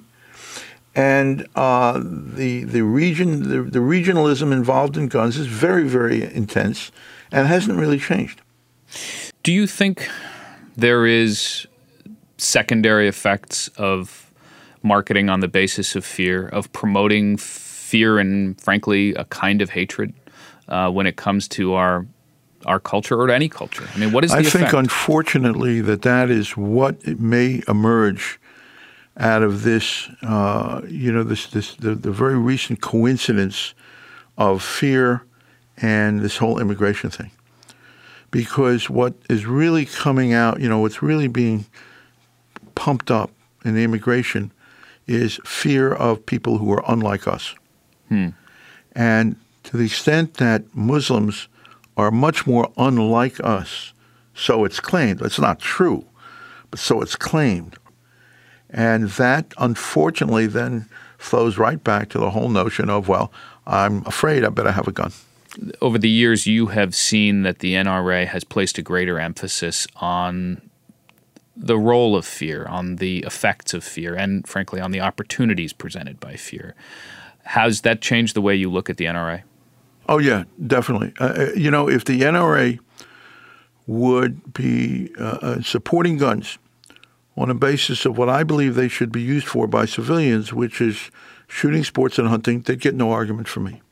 And uh, the the region, the, the regionalism involved in guns is very, very intense and hasn't really changed. Do you think there is secondary effects of marketing on the basis of fear, of promoting fear and, frankly, a kind of hatred uh, when it comes to our our culture or to any culture? I mean, what is the I effect? think, unfortunately, that that is what may emerge out of this, uh, you know, this this the, the very recent coincidence of fear and this whole immigration thing. Because what is really coming out, you know, what's really being pumped up in the immigration is fear of people who are unlike us. Hmm. And to the extent that Muslims are much more unlike us, so it's claimed. It's not true, but so it's claimed. And that, unfortunately, then flows right back to the whole notion of, well, I'm afraid I better have a gun. Over the years, you have seen that the N R A has placed a greater emphasis on the role of fear, on the effects of fear, and frankly, on the opportunities presented by fear. Has that changed the way you look at the N R A? Oh, yeah, definitely. Uh, you know, if the N R A would be uh, supporting guns on a basis of what I believe they should be used for by civilians, which is shooting, sports, and hunting, they'd get no argument from me.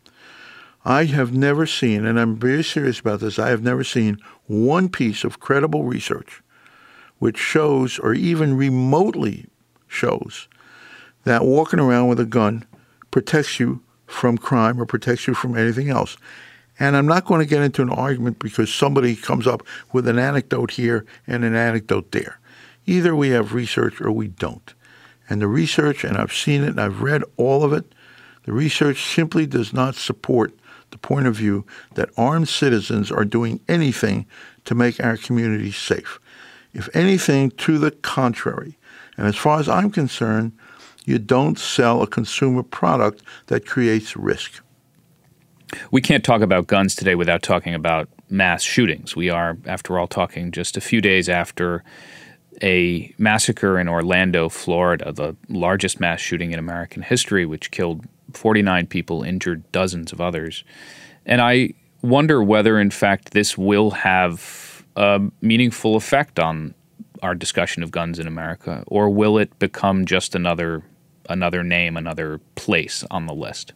I have never seen, and I'm very serious about this, I have never seen one piece of credible research which shows or even remotely shows that walking around with a gun protects you from crime or protects you from anything else. And I'm not going to get into an argument because somebody comes up with an anecdote here and an anecdote there. Either we have research or we don't. And the research, and I've seen it and I've read all of it, the research simply does not support the point of view that armed citizens are doing anything to make our communities safe. If anything, to the contrary. And as far as I'm concerned, you don't sell a consumer product that creates risk. We can't talk about guns today without talking about mass shootings. We are, after all, talking just a few days after a massacre in Orlando, Florida, the largest mass shooting in American history, which killed forty-nine people, injured dozens of others. And I wonder whether, in fact, this will have a meaningful effect on our discussion of guns in America, or will it become just another another name, another place on the list?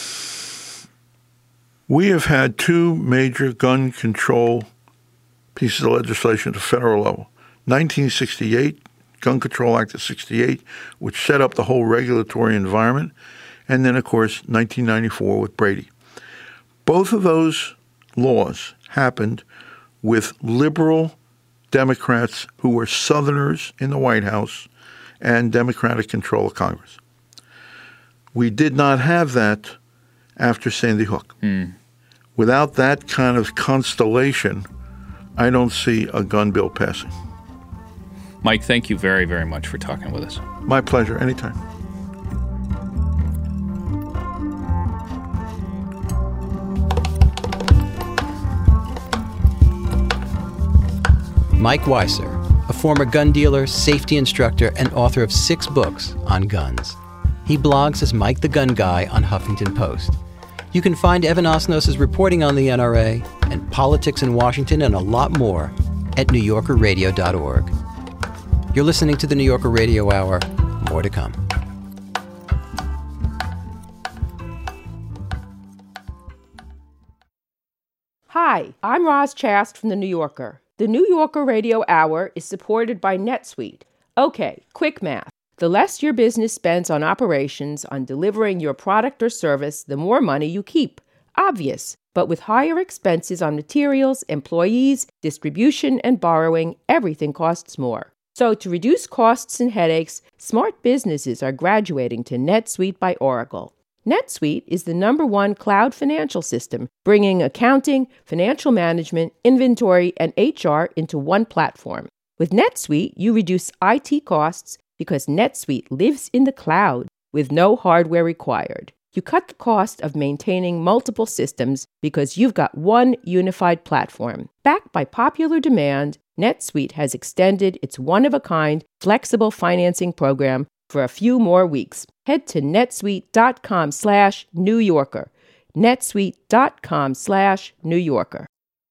We have had two major gun control pieces of legislation at the federal level. nineteen sixty-eight, Gun Control Act of sixty-eight, which set up the whole regulatory environment, and then, of course, nineteen ninety-four with Brady. Both of those laws happened with liberal Democrats who were Southerners in the White House and Democratic control of Congress. We did not have that after Sandy Hook. Mm. Without that kind of constellation, I don't see a gun bill passing. Mike, thank you very, very much for talking with us. My pleasure. Anytime. Mike Weiser, a former gun dealer, safety instructor, and author of six books on guns. He blogs as Mike the Gun Guy on Huffington Post. You can find Evan Osnos' reporting on the N R A and politics in Washington and a lot more at new yorker radio dot org. You're listening to the New Yorker Radio Hour. More to come. Hi, I'm Roz Chast from The New Yorker. The New Yorker Radio Hour is supported by NetSuite. Okay, quick math. The less your business spends on operations, on delivering your product or service, the more money you keep. Obvious. But with higher expenses on materials, employees, distribution, and borrowing, everything costs more. So to reduce costs and headaches, smart businesses are graduating to NetSuite by Oracle. NetSuite is the number one cloud financial system, bringing accounting, financial management, inventory, and H R into one platform. With NetSuite, you reduce I T costs because NetSuite lives in the cloud with no hardware required. You cut the cost of maintaining multiple systems because you've got one unified platform. Backed by popular demand, NetSuite has extended its one-of-a-kind flexible financing program for a few more weeks. Head to netsuite.com slash New Yorker. netsuite.com slash New Yorker.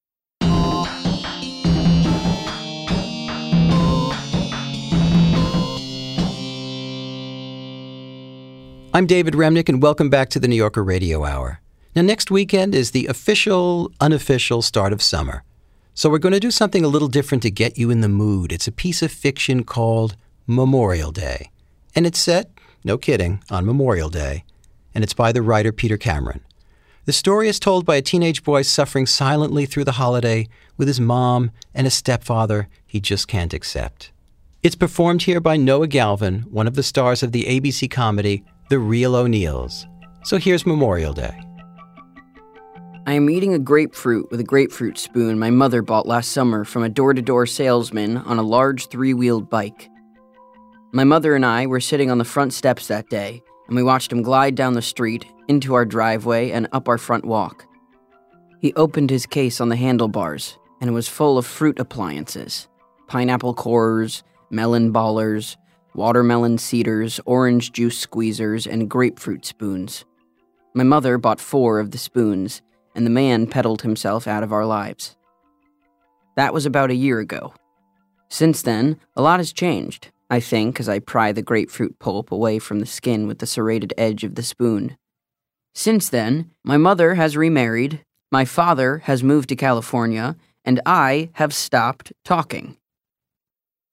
I'm David Remnick, and welcome back to the New Yorker Radio Hour. Now, next weekend is the official, unofficial start of summer. So we're going to do something a little different to get you in the mood. It's a piece of fiction called Memorial Day. And it's set, no kidding, on Memorial Day. And it's by the writer Peter Cameron. The story is told by a teenage boy suffering silently through the holiday with his mom and a stepfather he just can't accept. It's performed here by Noah Galvin, one of the stars of the A B C comedy The Real O'Neills. So here's Memorial Day. I am eating a grapefruit with a grapefruit spoon my mother bought last summer from a door-to-door salesman on a large three-wheeled bike. My mother and I were sitting on the front steps that day, and we watched him glide down the street, into our driveway, and up our front walk. He opened his case on the handlebars, and it was full of fruit appliances. Pineapple cores, melon ballers, watermelon cedars, orange juice squeezers, and grapefruit spoons. My mother bought four of the spoons, and the man pedaled himself out of our lives. That was about a year ago. Since then, a lot has changed, I think, as I pry the grapefruit pulp away from the skin with the serrated edge of the spoon. Since then, my mother has remarried, my father has moved to California, and I have stopped talking.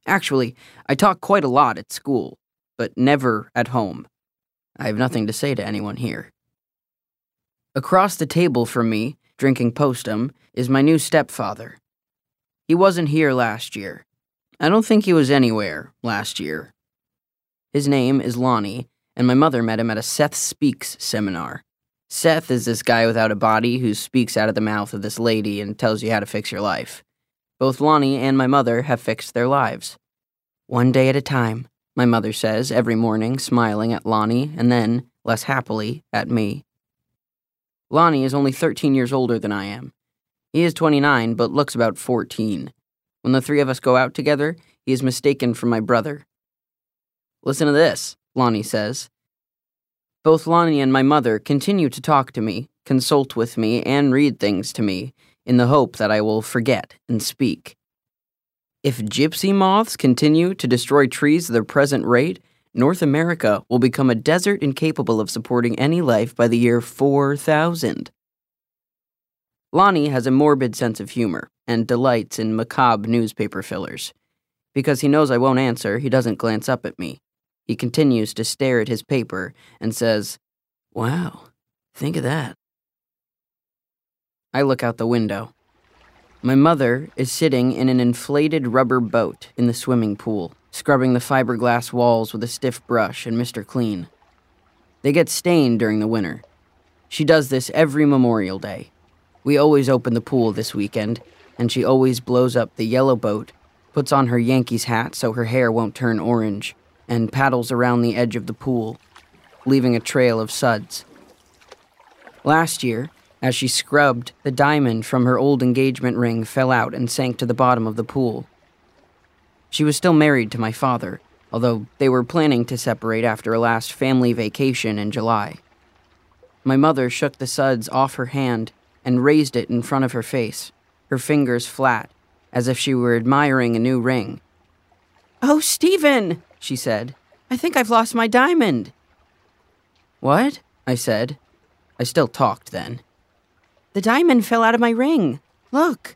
Actually, I talk quite a lot at school, but never at home. I have nothing to say to anyone here. Across the table from me, drinking postum, is my new stepfather. He wasn't here last year. I don't think he was anywhere last year. His name is Lonnie, and my mother met him at a Seth Speaks seminar. Seth is this guy without a body who speaks out of the mouth of this lady and tells you how to fix your life. Both Lonnie and my mother have fixed their lives. One day at a time, my mother says every morning, smiling at Lonnie and then, less happily, at me. Lonnie is only thirteen years older than I am. He is twenty-nine, but looks about fourteen. When the three of us go out together, he is mistaken for my brother. Listen to this, Lonnie says. Both Lonnie and my mother continue to talk to me, consult with me, and read things to me, in the hope that I will forget and speak. If gypsy moths continue to destroy trees at their present rate, North America will become a desert incapable of supporting any life by the year four thousand. Lonnie has a morbid sense of humor and delights in macabre newspaper fillers. Because he knows I won't answer, he doesn't glance up at me. He continues to stare at his paper and says, "Wow, think of that." I look out the window. My mother is sitting in an inflated rubber boat in the swimming pool, scrubbing the fiberglass walls with a stiff brush and Mister Clean. They get stained during the winter. She does this every Memorial Day. We always open the pool this weekend, and she always blows up the yellow boat, puts on her Yankees hat so her hair won't turn orange, and paddles around the edge of the pool, leaving a trail of suds. Last year, as she scrubbed, the diamond from her old engagement ring fell out and sank to the bottom of the pool. She was still married to my father, although they were planning to separate after a last family vacation in July. My mother shook the suds off her hand and raised it in front of her face, her fingers flat, as if she were admiring a new ring. "Oh, Stephen," she said, "I think I've lost my diamond." "What?" I said. I still talked then. "The diamond fell out of my ring. Look."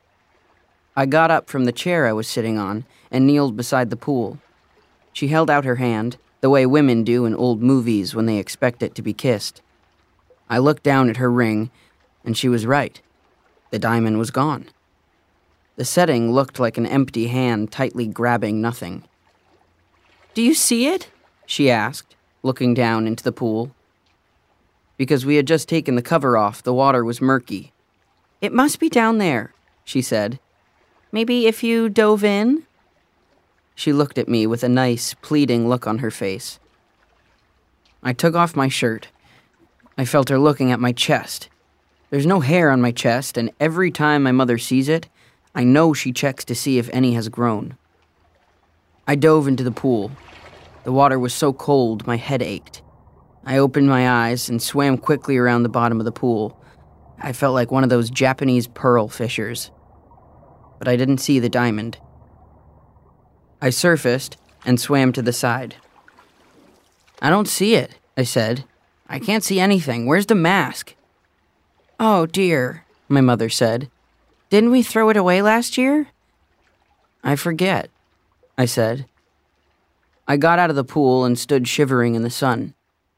I got up from the chair I was sitting on and kneeled beside the pool. She held out her hand, the way women do in old movies when they expect it to be kissed. I looked down at her ring, and she was right. The diamond was gone. The setting looked like an empty hand tightly grabbing nothing. "Do you see it?" she asked, looking down into the pool. Because we had just taken the cover off, the water was murky. "It must be down there," she said. "Maybe if you dove in?" She looked at me with a nice, pleading look on her face. I took off my shirt. I felt her looking at my chest. There's no hair on my chest, and every time my mother sees it, I know she checks to see if any has grown. I dove into the pool. The water was so cold, my head ached. I opened my eyes and swam quickly around the bottom of the pool. I felt like one of those Japanese pearl fishers. But I didn't see the diamond. I surfaced and swam to the side. "I don't see it," I said. "I can't see anything. Where's the mask?" "Oh, dear," my mother said. "Didn't we throw it away last year?" "I forget," I said. I got out of the pool and stood shivering in the sun.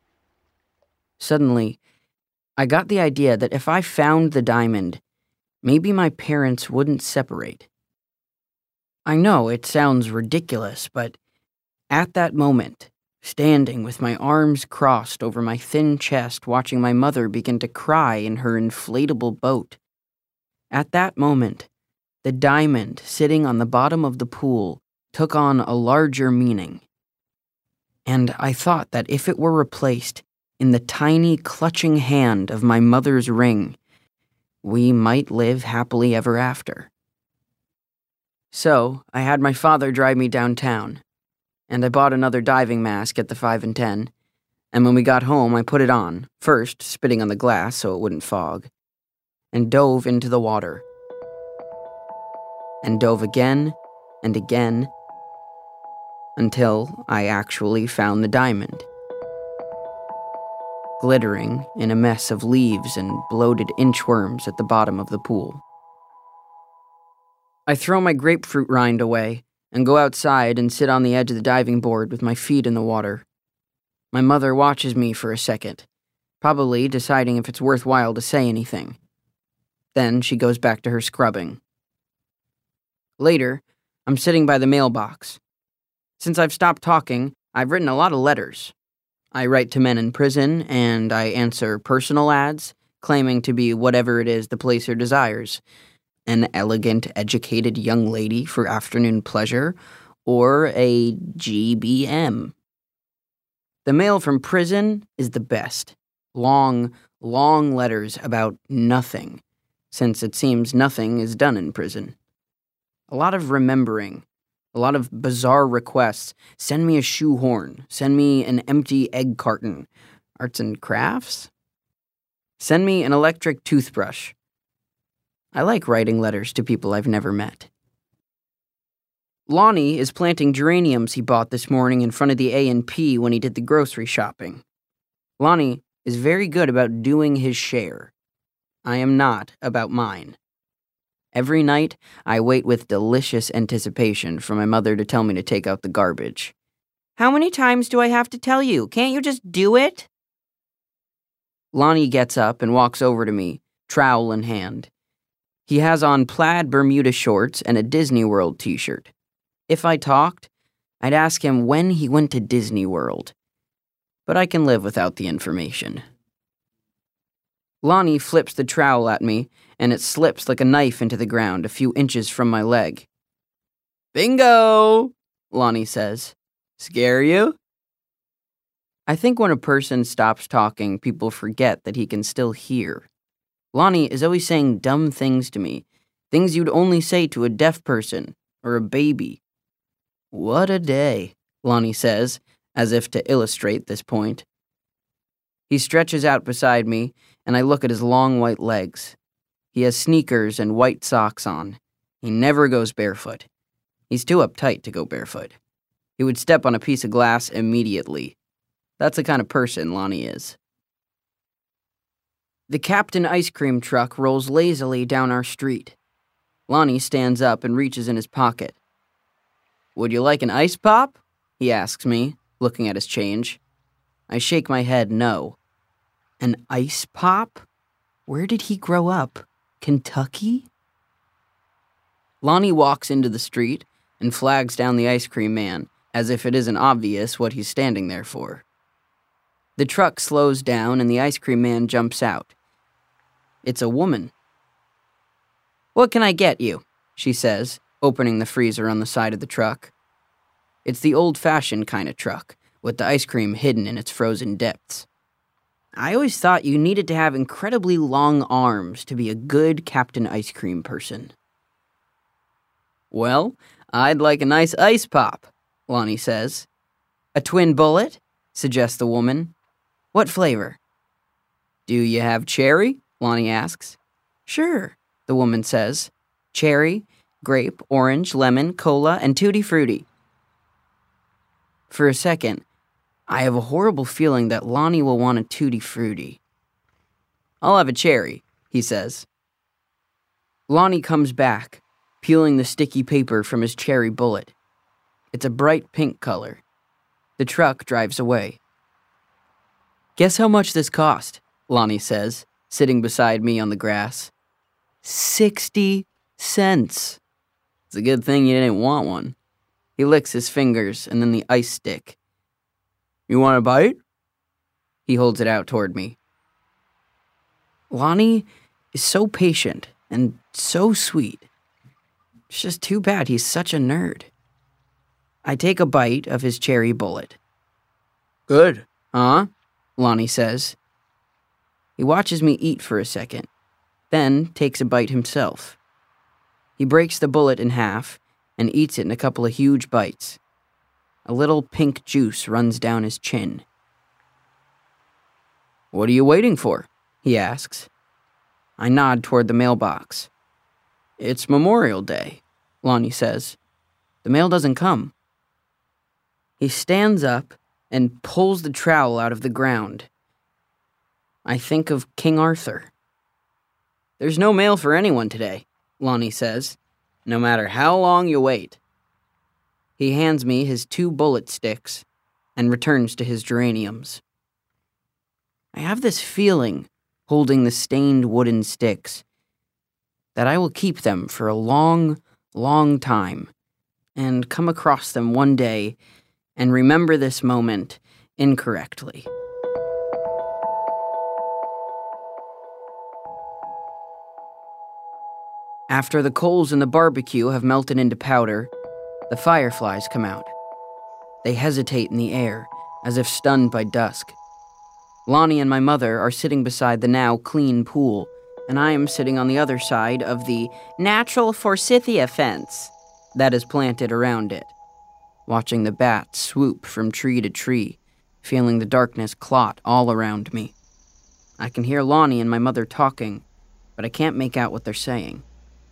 Suddenly, I got the idea that if I found the diamond, maybe my parents wouldn't separate. I know it sounds ridiculous, but at that moment, standing with my arms crossed over my thin chest watching my mother begin to cry in her inflatable boat, at that moment, the diamond sitting on the bottom of the pool took on a larger meaning. And I thought that if it were replaced in the tiny clutching hand of my mother's ring, we might live happily ever after. So, I had my father drive me downtown, and I bought another diving mask at the five and ten, and when we got home I put it on, first spitting on the glass so it wouldn't fog, and dove into the water. And dove again and again until I actually found the diamond, glittering in a mess of leaves and bloated inchworms at the bottom of the pool. I throw my grapefruit rind away and go outside and sit on the edge of the diving board with my feet in the water. My mother watches me for a second, probably deciding if it's worthwhile to say anything. Then she goes back to her scrubbing. Later, I'm sitting by the mailbox. Since I've stopped talking, I've written a lot of letters. I write to men in prison, and I answer personal ads, claiming to be whatever it is the placer desires. An elegant, educated young lady for afternoon pleasure, or a G B M. The mail from prison is the best. Long, long letters about nothing, since it seems nothing is done in prison. A lot of remembering, a lot of bizarre requests. Send me a shoehorn. Send me an empty egg carton. Arts and crafts? Send me an electric toothbrush. I like writing letters to people I've never met. Lonnie is planting geraniums he bought this morning in front of the A and P when he did the grocery shopping. Lonnie is very good about doing his share. I am not about mine. Every night, I wait with delicious anticipation for my mother to tell me to take out the garbage. How many times do I have to tell you? Can't you just do it? Lonnie gets up and walks over to me, trowel in hand. He has on plaid Bermuda shorts and a Disney World t-shirt. If I talked, I'd ask him when he went to Disney World. But I can live without the information. Lonnie flips the trowel at me, and it slips like a knife into the ground a few inches from my leg. Bingo, Lonnie says. Scare you? I think when a person stops talking, people forget that he can still hear. Lonnie is always saying dumb things to me, things you'd only say to a deaf person or a baby. What a day, Lonnie says, as if to illustrate this point. He stretches out beside me, and I look at his long white legs. He has sneakers and white socks on. He never goes barefoot. He's too uptight to go barefoot. He would step on a piece of glass immediately. That's the kind of person Lonnie is. The Captain ice cream truck rolls lazily down our street. Lonnie stands up and reaches in his pocket. Would you like an ice pop? He asks me, looking at his change. I shake my head no. An ice pop? Where did he grow up? Kentucky? Lonnie walks into the street and flags down the ice cream man, as if it isn't obvious what he's standing there for. The truck slows down and the ice cream man jumps out. It's a woman. What can I get you? She says, opening the freezer on the side of the truck. It's the old-fashioned kind of truck, with the ice cream hidden in its frozen depths. I always thought you needed to have incredibly long arms to be a good Captain Ice Cream person. Well, I'd like a nice ice pop, Lonnie says. A twin bullet? Suggests the woman. What flavor? Do you have cherry? Lonnie asks. Sure, the woman says. Cherry, grape, orange, lemon, cola, and tutti frutti. For a second, I have a horrible feeling that Lonnie will want a tutti frutti. I'll have a cherry, he says. Lonnie comes back, peeling the sticky paper from his cherry bullet. It's a bright pink color. The truck drives away. Guess how much this cost, Lonnie says, sitting beside me on the grass. Sixty cents. It's a good thing you didn't want one. He licks his fingers and then the ice stick. You want a bite? He holds it out toward me. Lonnie is so patient and so sweet. It's just too bad he's such a nerd. I take a bite of his cherry bullet. Good, huh? Lonnie says. He watches me eat for a second, then takes a bite himself. He breaks the bullet in half and eats it in a couple of huge bites. A little pink juice runs down his chin. What are you waiting for? He asks. I nod toward the mailbox. It's Memorial Day, Lonnie says. The mail doesn't come. He stands up and pulls the trowel out of the ground. I think of King Arthur. There's no mail for anyone today, Lonnie says, no matter how long you wait. He hands me his two bullet sticks and returns to his geraniums. I have this feeling, holding the stained wooden sticks, that I will keep them for a long, long time and come across them one day and remember this moment incorrectly. After the coals in the barbecue have melted into powder, the fireflies come out. They hesitate in the air, as if stunned by dusk. Lonnie and my mother are sitting beside the now clean pool, and I am sitting on the other side of the natural forsythia fence that is planted around it, watching the bats swoop from tree to tree, feeling the darkness clot all around me. I can hear Lonnie and my mother talking, but I can't make out what they're saying.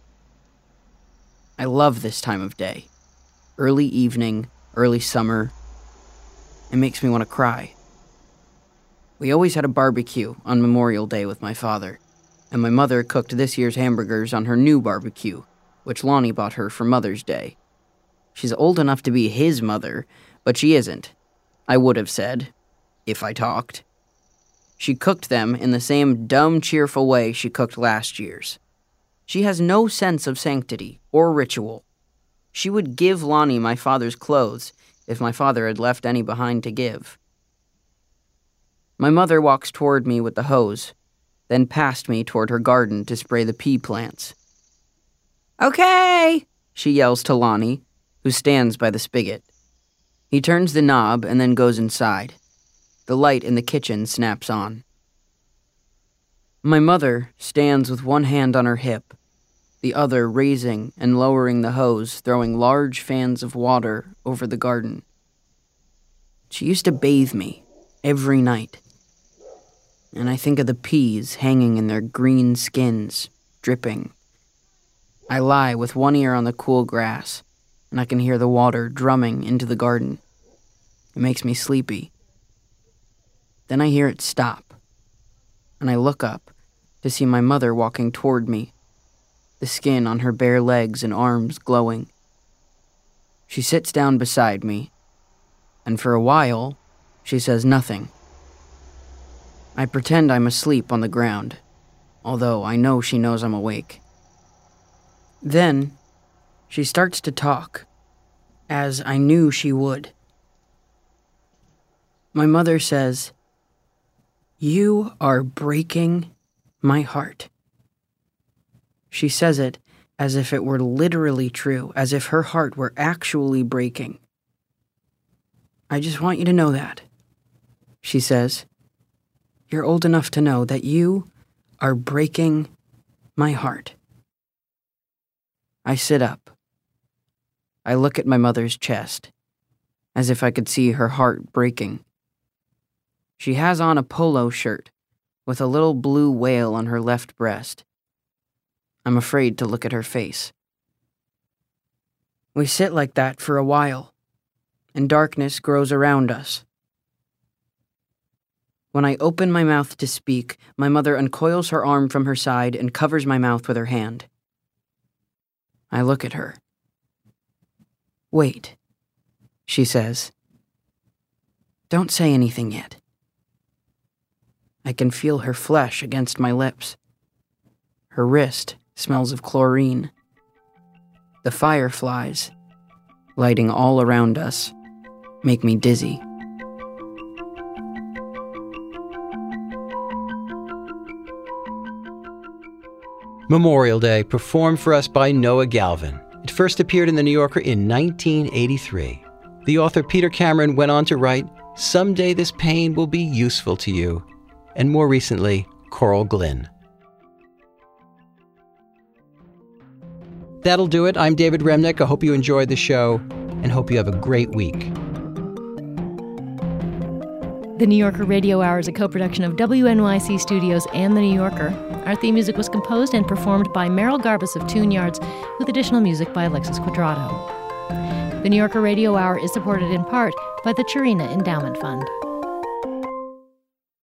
I love this time of day. Early evening, early summer. It makes me want to cry. We always had a barbecue on Memorial Day with my father, and my mother cooked this year's hamburgers on her new barbecue, which Lonnie bought her for Mother's Day. She's old enough to be his mother, but she isn't, I would have said, if I talked. She cooked them in the same dumb, cheerful way she cooked last year's. She has no sense of sanctity or ritual. She would give Lonnie my father's clothes if my father had left any behind to give. My mother walks toward me with the hose, then past me toward her garden to spray the pea plants. "Okay," she yells to Lonnie, who stands by the spigot. He turns the knob and then goes inside. The light in the kitchen snaps on. My mother stands with one hand on her hip, the other raising and lowering the hose, throwing large fans of water over the garden. She used to bathe me every night, and I think of the peas hanging in their green skins, dripping. I lie with one ear on the cool grass, and I can hear the water drumming into the garden. It makes me sleepy. Then I hear it stop, and I look up to see my mother walking toward me, the skin on her bare legs and arms glowing. She sits down beside me, and for a while, she says nothing. I pretend I'm asleep on the ground, although I know she knows I'm awake. Then, she starts to talk, as I knew she would. My mother says, "You are breaking my heart." She says it as if it were literally true, as if her heart were actually breaking. "I just want you to know that," she says. "You're old enough to know that you are breaking my heart." I sit up. I look at my mother's chest, as if I could see her heart breaking. She has on a polo shirt with a little blue whale on her left breast. I'm afraid to look at her face. We sit like that for a while, and darkness grows around us. When I open my mouth to speak, my mother uncoils her arm from her side and covers my mouth with her hand. I look at her. "Wait," she says. "Don't say anything yet." I can feel her flesh against my lips. Her wrist smells of chlorine. The fireflies, lighting all around us, make me dizzy. Memorial Day, performed for us by Noah Galvin. It first appeared in The New Yorker in nineteen eighty-three. The author Peter Cameron went on to write, "Someday this pain will be useful to you," and more recently, Coral Glynn. That'll do it. I'm David Remnick. I hope you enjoyed the show and hope you have a great week. The New Yorker Radio Hour is a co-production of W N Y C Studios and The New Yorker. Our theme music was composed and performed by Meryl Garbus of Tune Yards, with additional music by Alexis Quadrado. The New Yorker Radio Hour is supported in part by the Chirina Endowment Fund.